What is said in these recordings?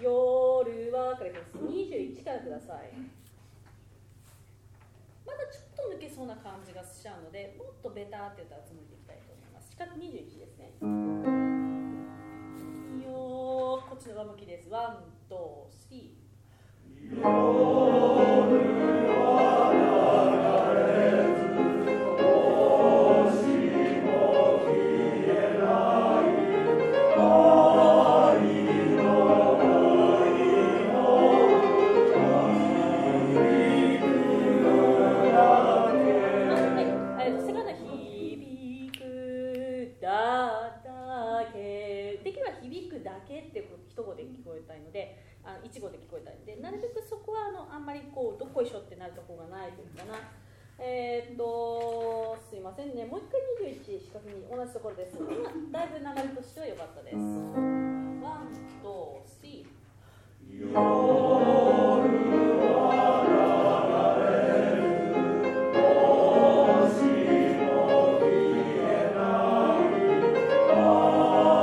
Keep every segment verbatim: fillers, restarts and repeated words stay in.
夜はからいきます。にじゅういちからください。まだちょっと抜けそうな感じがしちゃうので、もっとベターって言ったらつむいていきたいと思います。四角にじゅういちですね。よー、こっちの上向きです。ワン、ツー、スリー。夜は流れず一語で聞こえたいので、あの一語で聞こえたいので、なるべくそこはあのあんまりこうどこいしょってなるところがないというかな。えー、っとすいませんね、もう一回にじゅういち四角に同じところです。今だいぶ流れとしては良かったです。ワン、ツー、スリー。夜は流れる星も消えない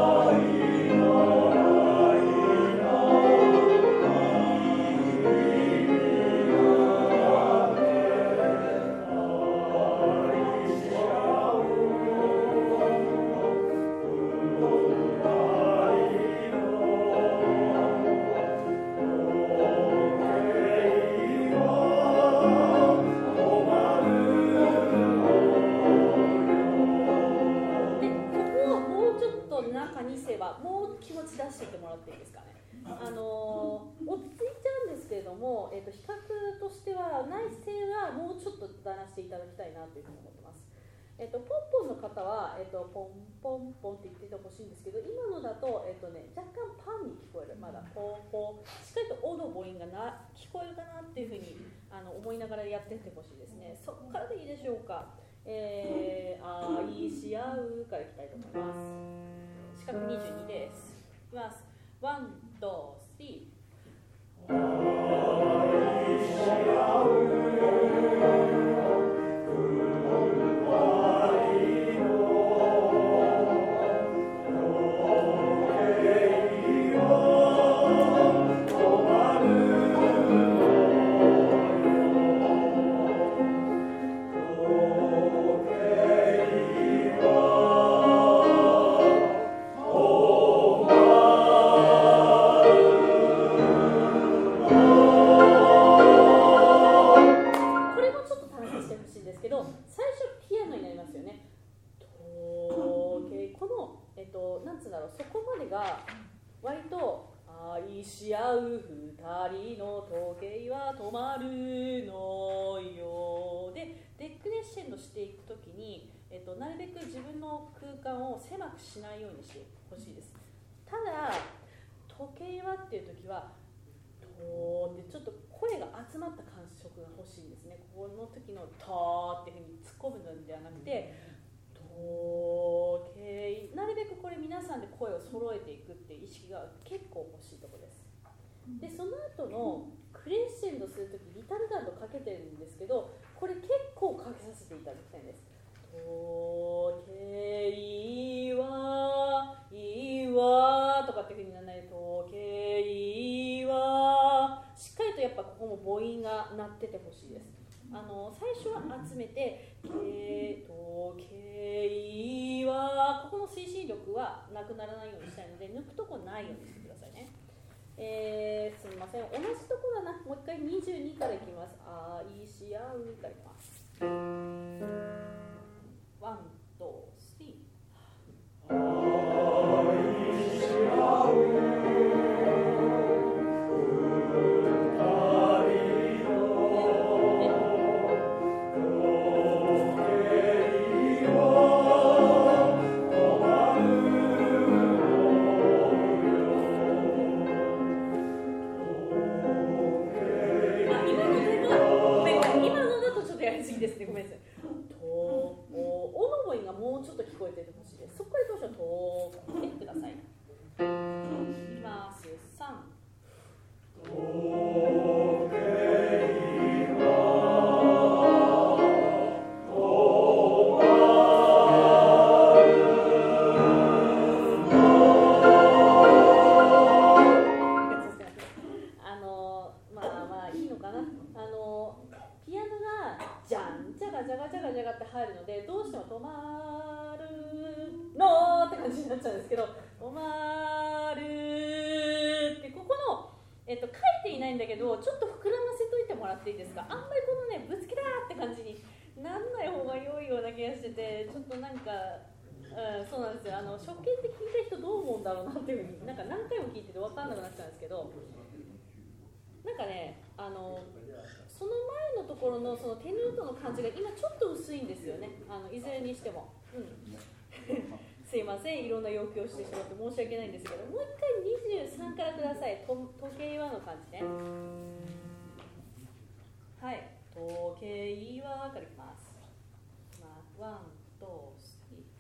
もう気持ち出していってもらっていいですかね。あのー、落ち着いちゃうんですけれども、えー、と比較としては内声はもうちょっと出らしていただきたいなというふうに思ってます。えー、とポンポンの方は、えー、とポンポンポンって言っててほしいんですけど、今のだと、えーとね、若干パンに聞こえる、まだポンポンしっかりと「お」の母音がな聞こえるかなっていうふうにあの思いながらやっていってほしいですね。そこからでいいでしょうか。えー、愛し合うからいきたいと思います。四角にじゅうにです。いきます。ワン、ツー、スリー。愛し合う狭くしないようにしてほしいです。ただ時計はっていう時はとーってちょっと声が集まった感触が欲しいんですね。この時のとーっていうふうに突っ込むのではなくて時計、なるべくこれ皆さんで声を揃えていくっていう意識が結構欲しいところです。でその後のクレッシェンドする時リタルダントかけてるんですけど、これ結構かけさせていただきたいんです。時計はいいわとかっていうふうにならないと、時計はしっかりとやっぱここも母音が鳴っててほしいです。あの最初は集めて時計はここの推進力はなくならないようにしたいので、抜くとこないようにしてくださいね。えー、すみません、同じところだな。もう一回にじゅうにからいきます。愛し合うからいきます。ワン、ツー、スリー。愛し合うですね、ごめんなさい。とおの母音止まるのって感じになっちゃうんですけど、止まるってここの、えっと、書いていないんだけどちょっと膨らませといてもらっていいですか。あんまりこのねぶつけたって感じになんない方が良いような気がしてて、ちょっとなんか、うん、そうなんですよ。あの初見って聞いた人どう思うんだろうなっていうふうになんか何回も聞いてて分かんなくなっちゃうんですけど、なんかねあのその前のところのそのテヌートの感じが今ちょっと薄いんですよね。あのいずれにしても、うん、すいません、いろんな要求をしてしまって申し訳ないんですけど、もう一回にじゅうさんからください。と時計はの感じね。はい、時計はからいきます。ワン、ツー、スリ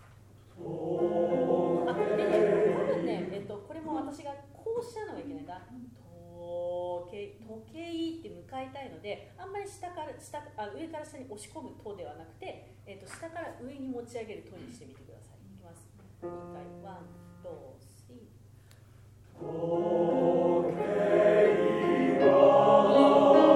ー。あ、でね、多分ね、えっと、これも私がこうしちゃうのがいけないんだ。時計、時計って向かいたいので、あんまり下から下あ上から下に押し込むとではなくて、えっと、下から上に持ち上げるとにしてみてください。いきます。もう一回、ワン、ツー、スリー。時計は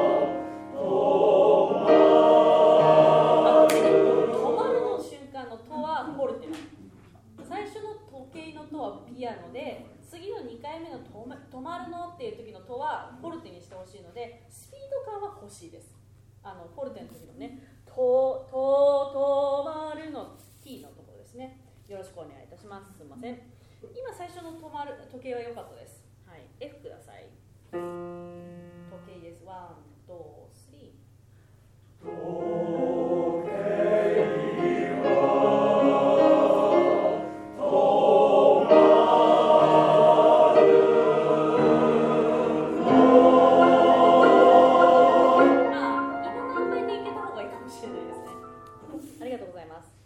最初の時計の「と」はピアノで、次のにかいめの止ま「止まるの」っていう時の「と」はフォルテにしてほしいので、スピード感は欲しいです。あのフォルテの時のね「と」「と」「止まる」の T のところですね。よろしくお願いいたします。すいません。今最初の止まる時計は良かったです。はい、F ください。時計です。ワン、ツー、スリー。時計はありがとうございます。